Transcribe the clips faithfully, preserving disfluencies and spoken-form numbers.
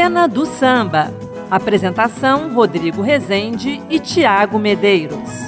Cena do Samba. Apresentação: Rodrigo Rezende e Tiago Medeiros.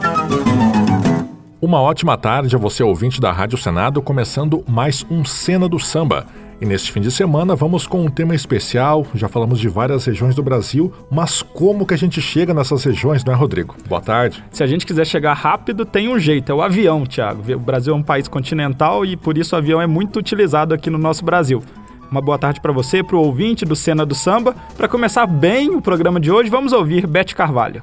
Uma ótima tarde a você, ouvinte da Rádio Senado, começando mais um Cena do Samba. E neste fim de semana vamos com um tema especial. Já falamos de várias regiões do Brasil, mas como que a gente chega nessas regiões, não é, Rodrigo? Boa tarde. Se a gente quiser chegar rápido, tem um jeito, é o avião, Tiago. O Brasil é um país continental e por isso o avião é muito utilizado aqui no nosso Brasil. Uma boa tarde para você, para o ouvinte do Cena do Samba. Para começar bem o programa de hoje, vamos ouvir Beth Carvalho.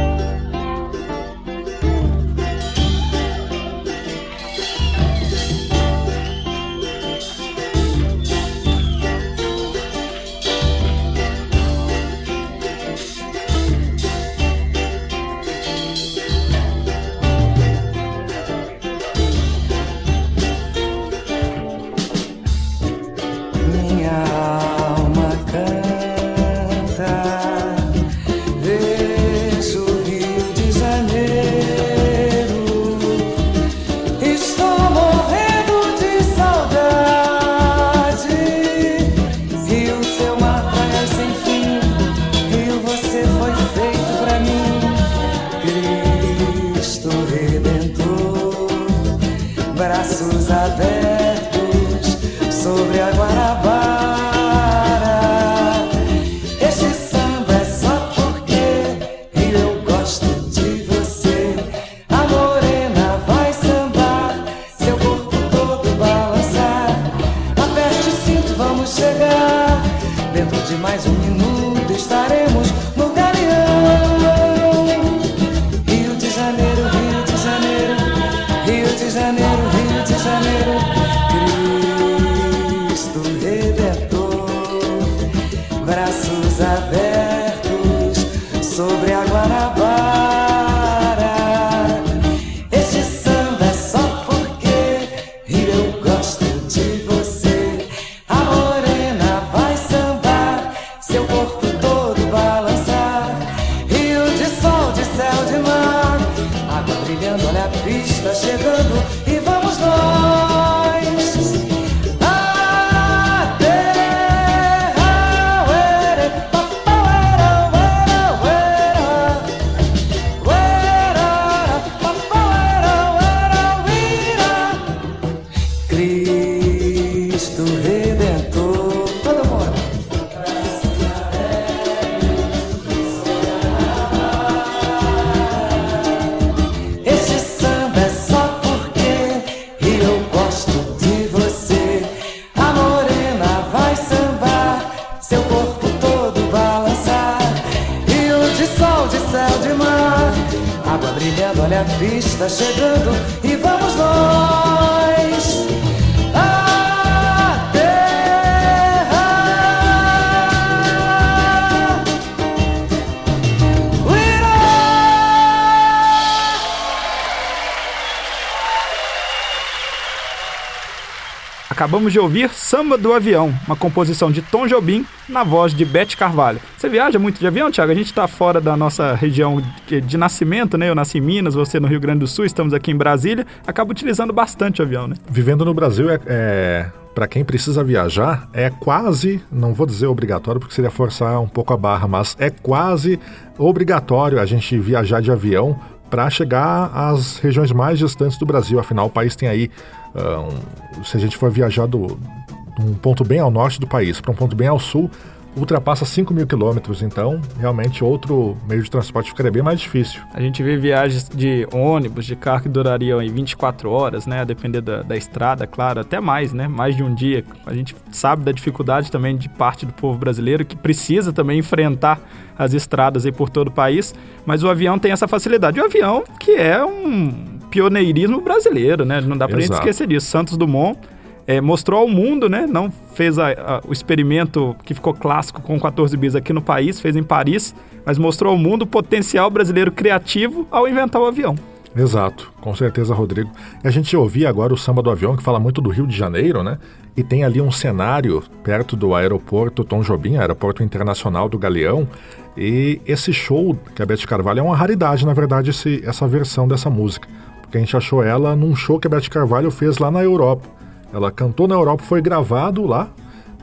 Braços abertos sobre a Guanabara. Este samba é só porque eu gosto de você. A morena vai sambar, seu corpo todo balançar. Aperte o cinto, vamos chegar. Dentro de mais um minuto estaremos no Galeão. Rio de Janeiro, Rio de Janeiro, Rio de Janeiro, Rio de Janeiro, Cristo Redentor, braços abertos sobre a Guanabara. Este samba é só porque eu gosto de você. A morena vai sambar, seu corpo todo balançar. Rio de sol, de céu, de mar, água brilhando, olha a pista chegando. E vamos nós à terra, uere, papauera, uera, uera, uera, papauera, uera, uera. Cristo Redentor, todo mundo. Este samba é só porque eu gosto de você. A morena vai sambar, seu corpo todo balançar. Rio de sol, de céu, de mar, água brilhando, olha a vista chegando. E vamos nós à terra, uira. Acabamos de ouvir Samba do Avião, uma composição de Tom Jobim na voz de Beth Carvalho. Você viaja muito de avião, Thiago? A gente está fora da nossa região de, de nascimento, né? Eu nasci em Minas, você no Rio Grande do Sul, estamos aqui em Brasília. Acaba utilizando bastante o avião, né? Vivendo no Brasil, é, é para quem precisa viajar, é quase, não vou dizer obrigatório porque seria forçar um pouco a barra, mas é quase obrigatório a gente viajar de avião para chegar às regiões mais distantes do Brasil. Afinal, o país tem aí, um, se a gente for viajar do, de um ponto bem ao norte do país para um ponto bem ao sul, ultrapassa cinco mil quilômetros, então realmente outro meio de transporte ficaria bem mais difícil. A gente vê viagens de ônibus, de carro que durariam em vinte e quatro horas, né? A depender da, da estrada, claro, até mais, né? Mais de um dia. A gente sabe da dificuldade também de parte do povo brasileiro que precisa também enfrentar as estradas aí por todo o país, mas o avião tem essa facilidade. O avião que é um pioneirismo brasileiro, né? Não dá pra gente esquecer disso. Santos Dumont É, mostrou ao mundo, né? Não fez a, a, o experimento que ficou clássico com quatorze bis aqui no país, fez em Paris, mas mostrou ao mundo o potencial brasileiro criativo ao inventar o avião. Exato, com certeza, Rodrigo. E a gente ouvia agora o Samba do Avião, que fala muito do Rio de Janeiro, né? E tem ali um cenário perto do aeroporto Tom Jobim, aeroporto internacional do Galeão. E esse show que a Beth Carvalho é uma raridade, na verdade, esse, essa versão dessa música. Porque a gente achou ela num show que a Beth Carvalho fez lá na Europa. Ela cantou na Europa, foi gravado lá,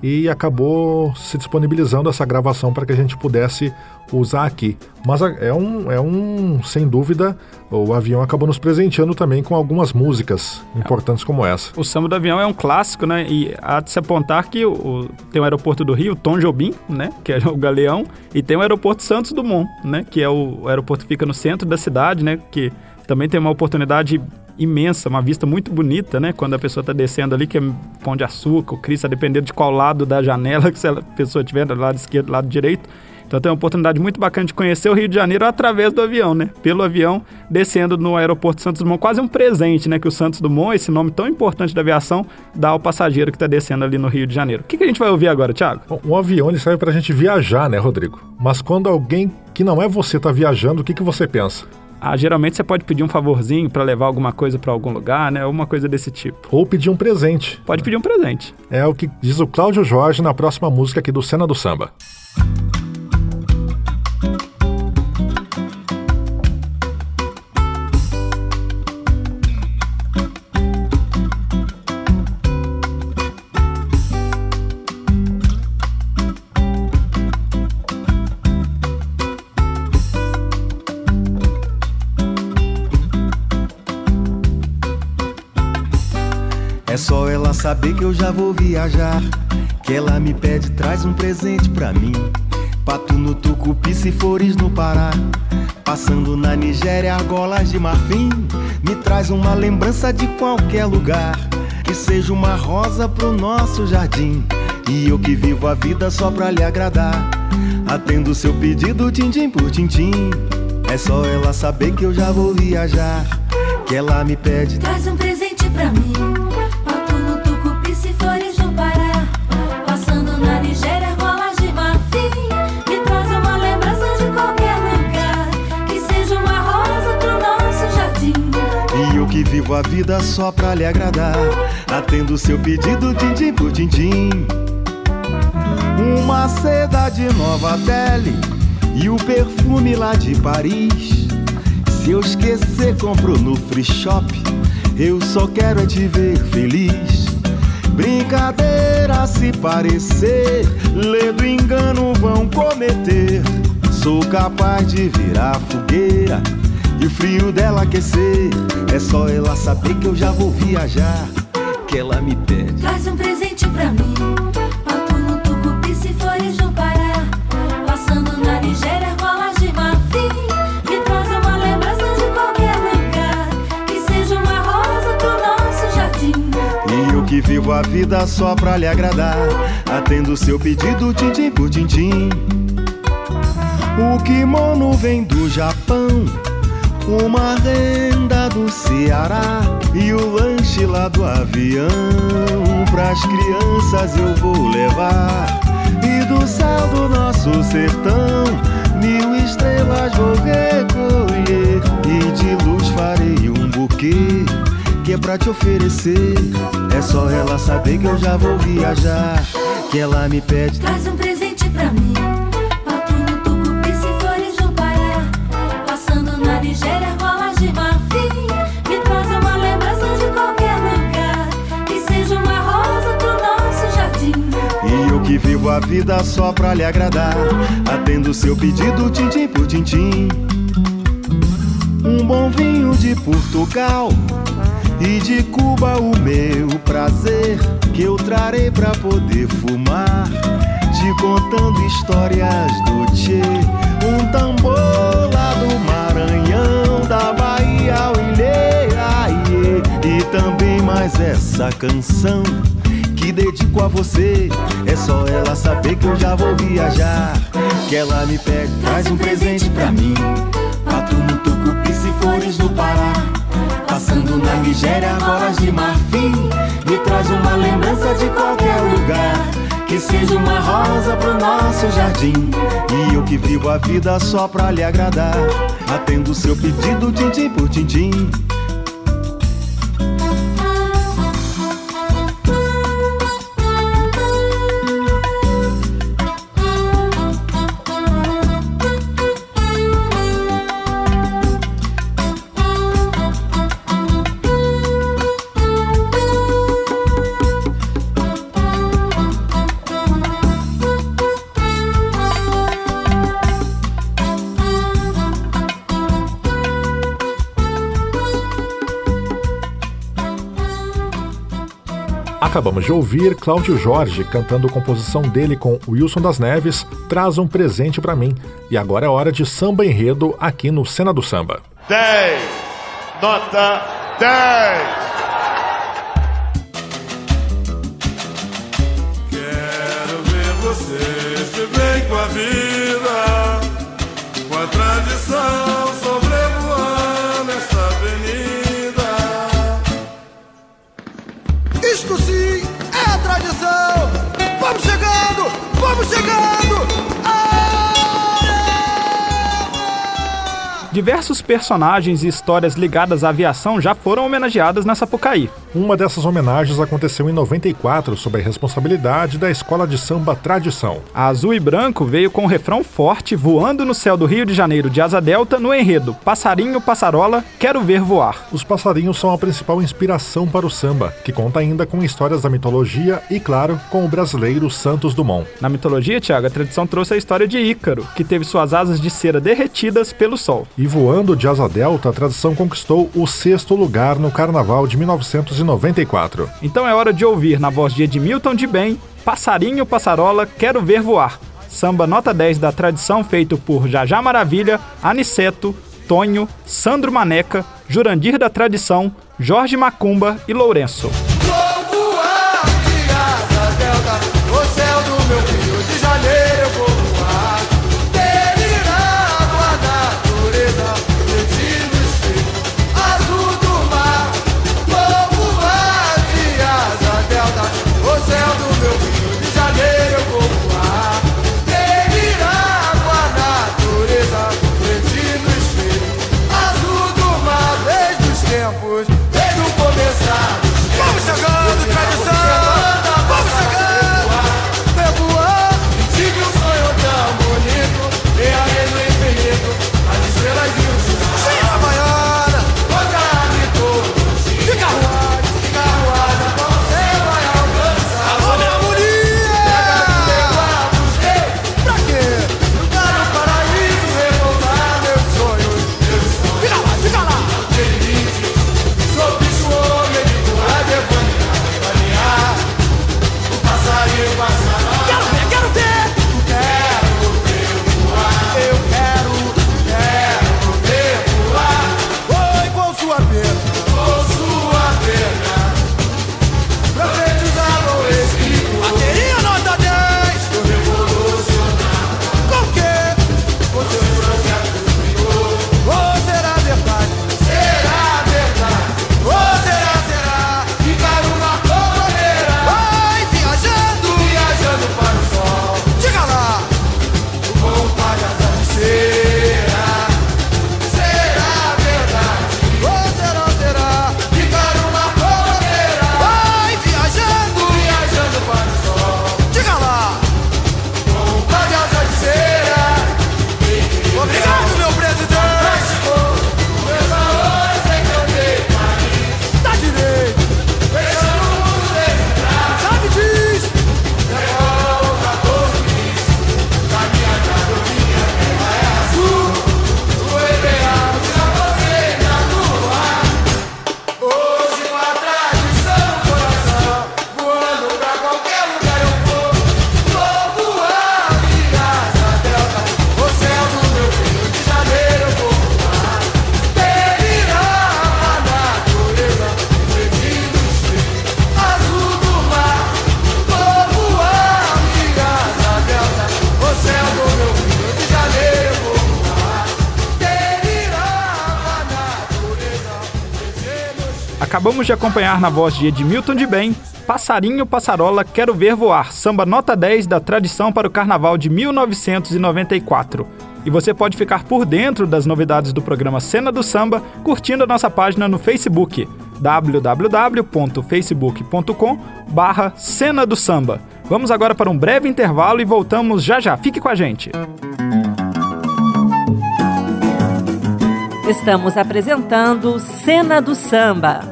e acabou se disponibilizando essa gravação para que a gente pudesse usar aqui. Mas é um, é um, sem dúvida, o avião acabou nos presenteando também com algumas músicas importantes como essa. O Samba do Avião é um clássico, né? E há de se apontar que o, o, tem o aeroporto do Rio, Tom Jobim, né? Que é o Galeão, e tem o aeroporto Santos Dumont, né? Que é o, o aeroporto que fica no centro da cidade, né? Que também tem uma oportunidade imensa, uma vista muito bonita, né? Quando a pessoa está descendo ali, que é Pão de Açúcar, o Cristo, dependendo de qual lado da janela que a pessoa estiver, do lado esquerdo, do lado direito. Então tem uma oportunidade muito bacana de conhecer o Rio de Janeiro através do avião, né? Pelo avião, descendo no aeroporto Santos Dumont, quase um presente, né? Que o Santos Dumont, esse nome tão importante da aviação, dá ao passageiro que está descendo ali no Rio de Janeiro. O que, que a gente vai ouvir agora, Thiago? Bom, o avião ele serve para a gente viajar, né, Rodrigo? Mas quando alguém que não é você está viajando, o que, que você pensa? Ah, geralmente você pode pedir um favorzinho para levar alguma coisa para algum lugar, né? Alguma coisa desse tipo. Ou pedir um presente. Pode pedir um presente. É o que diz o Cláudio Jorge na próxima música aqui do Cena do Samba. É só ela saber que eu já vou viajar, que ela me pede, traz um presente pra mim. Pato no Tucupi, se fores no Pará, passando na Nigéria, argolas de marfim. Me traz uma lembrança de qualquer lugar, que seja uma rosa pro nosso jardim. E eu que vivo a vida só pra lhe agradar, atendo seu pedido tintim por tintim. É só ela saber que eu já vou viajar, que ela me pede, traz um presente pra mim. Pato no Tucupi, se fores no Pará, passando na Nigéria, argolas de marfim. Me traz uma lembrança de qualquer lugar, que seja uma rosa pro nosso jardim. E eu que vivo a vida só pra lhe agradar, atendo seu pedido tintim por tintim. Uma seda de Nova Delhi e o perfume lá de Paris. Se eu esquecer, compro no free shop. Eu só quero é te ver feliz. Brincadeira se parecer, ledo engano vão cometer. Sou capaz de virar fogueira e o frio dela aquecer. É só ela saber que eu já vou viajar, que ela me pede, traz um presente pra mim. Pato no Tucupi, se fores no Pará, passando na Nigéria, argolas de marfim. Me traz uma lembrança de qualquer lugar, que seja uma rosa pro nosso jardim. E eu que vivo a vida só pra lhe agradar, atendo seu pedido tintim por tintim. O kimono vem do Japão, uma renda do Ceará e o lanche lá do avião. Pras crianças eu vou levar, e do céu do nosso sertão mil estrelas vou recolher, e de luz farei um buquê que é pra te oferecer. É só ela saber que eu já vou viajar, que ela me pede, traz um presente pra mim. Pato no Tucupi, se fores no Pará, passando na Nigéria, argolas de marfim. Me traz uma lembrança de qualquer lugar, que seja uma rosa pro nosso jardim. E eu que vivo a vida só pra lhe agradar, atendo seu pedido tintim por tintim. Um bom vinho de Portugal e de Cuba o meu prazer, que eu trarei pra poder fumar, te contando histórias do Tchê. Um tambor lá do Maranhão, da Bahia ao Ilê, aie, e também mais essa canção que dedico a você. É só ela saber que eu já vou viajar, que ela me pede, traz um presente pra mim. Pato no Tucupi, se fores no Pará, passando na Nigéria, argolas de marfim. Me traz uma lembrança de qualquer lugar, que seja uma rosa pro nosso jardim. E eu que vivo a vida só pra lhe agradar, atendo seu pedido tintim por tintim. Acabamos de ouvir Cláudio Jorge cantando composição dele com Wilson das Neves, Traz um Presente Pra Mim. E agora é hora de samba enredo aqui no Cena do Samba. dez, nota dez. Quero ver você se bem com a vida, com a tradição sobrevoando esta avenida. Isto sim é a tradição. Vamos chegando, vamos chegando. Diversos personagens e histórias ligadas à aviação já foram homenageadas na Sapucaí. Uma dessas homenagens aconteceu em noventa e quatro, sob a responsabilidade da Escola de Samba Tradição. A Azul e Branco veio com um refrão forte, voando no céu do Rio de Janeiro de asa delta, no enredo Passarinho, Passarola, Quero Ver Voar. Os passarinhos são a principal inspiração para o samba, que conta ainda com histórias da mitologia e, claro, com o brasileiro Santos Dumont. Na mitologia, Thiago, a tradição trouxe a história de Ícaro, que teve suas asas de cera derretidas pelo sol. E voando de asa delta, a tradição conquistou o sexto lugar no Carnaval de mil novecentos e noventa e quatro. Então é hora de ouvir, na voz de Edmilton de Bem, Passarinho, Passarola, Quero Ver Voar. Samba nota dez da tradição feito por Jajá Maravilha, Aniceto, Tonho, Sandro Maneca, Jurandir da Tradição, Jorge Macumba e Lourenço. Vou voar de asa delta, o céu do meu Rio de Janeiro eu vou voar. Delirar com a natureza, perdido no espelho azul do mar. Vou voar de asa delta, o céu do meu Rio de Janeiro eu vou voar. Delirar com a natureza, perdido no espelho azul do mar. Desde os tempos, desde o começar. Vamos chegando, tradição! Vamos chegando! Revoar! Tive um sonho tão bonito, viajei no infinito, as estrelas e os céus. Sim, Havaiana! Contar-me todos de carruagem, de carruagem, como você vai alcançar. Alô, minha harmonia! Pega os deus, pra quê? Lugar no paraíso, revoltar meus sonhos, meus sonhos. Fica lá, fica lá! Sou bicho homem de voar, devanear, o passarinho passará. Quero ver, quero ver! Quero ver voar. Eu quero, quero ver voar. Oi, com sua pena, com sua pena. Profetizava o Espírito. Bateria nota dez. Estou revolucionar. Com o quê? Com seu projeto superior. Ou será verdade? Será verdade? Ou será, será? Ficar uma coroneira. Vai viajando, viajando para o sol. Diga lá, o bom paga de cera. Será verdade? Ou será, será? Ficar uma coroneira. Vai viajando, viajando para o sol. Diga lá, o bom paga de cera. Obrigado, meu presidente. Meus valores é que eu dei pra mim. Tá direito. Fechando o mundo desse traço. Sabe disso. Levou quatorze bis. Da minha casa, minha terra é azul. O ideal tira você na lua. Hoje com a tradição no coração, voando pra qualquer lugar eu vou. Vou voar de asa delta, o céu do meu Rio de Janeiro eu vou voar. Delirar a natureza, perdido no espelho azul do mar. Vou voar de asa delta, o céu do meu Rio de Janeiro eu vou voar. Delirar a natureza, perdido no espelho. Acabamos de acompanhar na voz de Edmilton de Bem, Passarinho, Passarola, Quero Ver Voar, samba nota dez da tradição para o Carnaval de mil novecentos e noventa e quatro. E você pode ficar por dentro das novidades do programa Cena do Samba curtindo a nossa página no Facebook, w w w ponto facebook ponto com barra Cena do Samba. Vamos agora para um breve intervalo e voltamos já já. Fique com a gente. Estamos apresentando Cena do Samba.